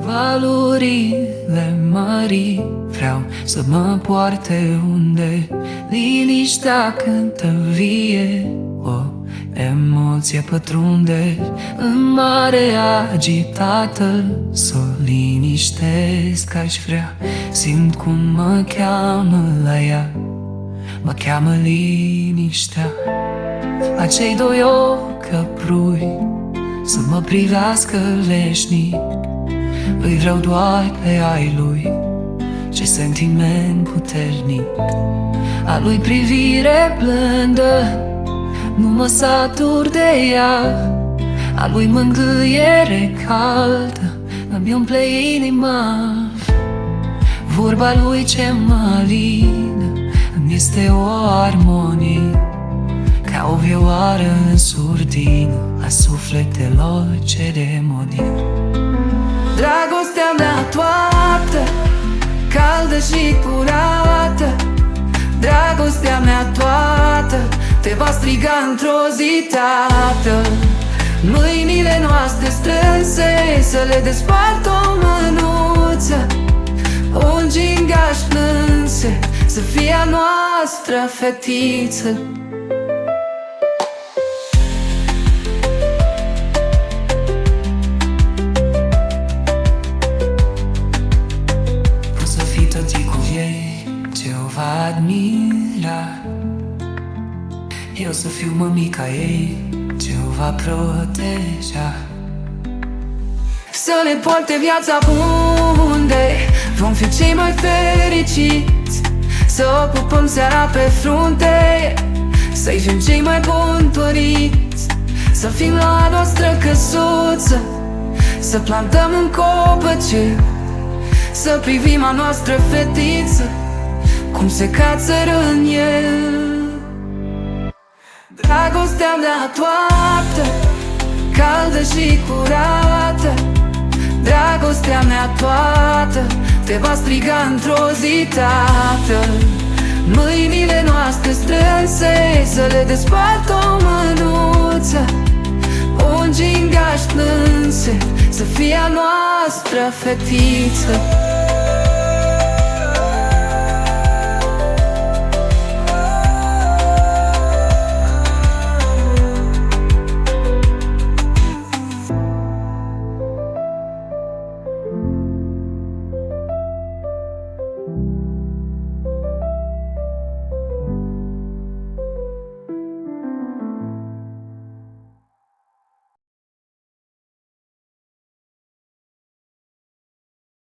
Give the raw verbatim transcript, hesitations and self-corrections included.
Valurile mării vreau să mă poarte unde liniștea cântă vie, o emoție pătrunde în marea agitată. S-o liniștesc, aș vrea, simt cum mă cheamă la ea, mă cheamă liniștea. Acei doi ochi căprui să mă privească veșnic, îi vreau doar pe ai lui, ce sentiment puternic. A lui privire blândă, nu mă satur de ea. A lui mângâiere caldă, îmi umple inima. Vorba lui ce mă alină, îmi este o armonie, ca o vioară în surdină a sufletelor ce demonii. Dragostea mea toată, caldă și curată, dragostea mea toată, te va striga într-o zi, tată. Mâinile noastre strânse, să le despart o mânuță, un gingaș plânse, să fie a noastră fetiță. Va admira, eu să fiu mămica ei, ce o va proteja. Să ne poarte viața unde vom fi cei mai fericiți, să o pupăm seara pe frunte, să-i fim cei mai buni părinți, să fim la noastră căsuță, să plantăm în copăcel, să privim a noastră fetiță cum se cațără în el. Dragostea mea toată, caldă și curată, dragostea mea toată, te va striga într-o zi, tată. Mâinile noastre strânse, să le despart o mânuță, un gingaș plânse, să fie a noastră fetiță.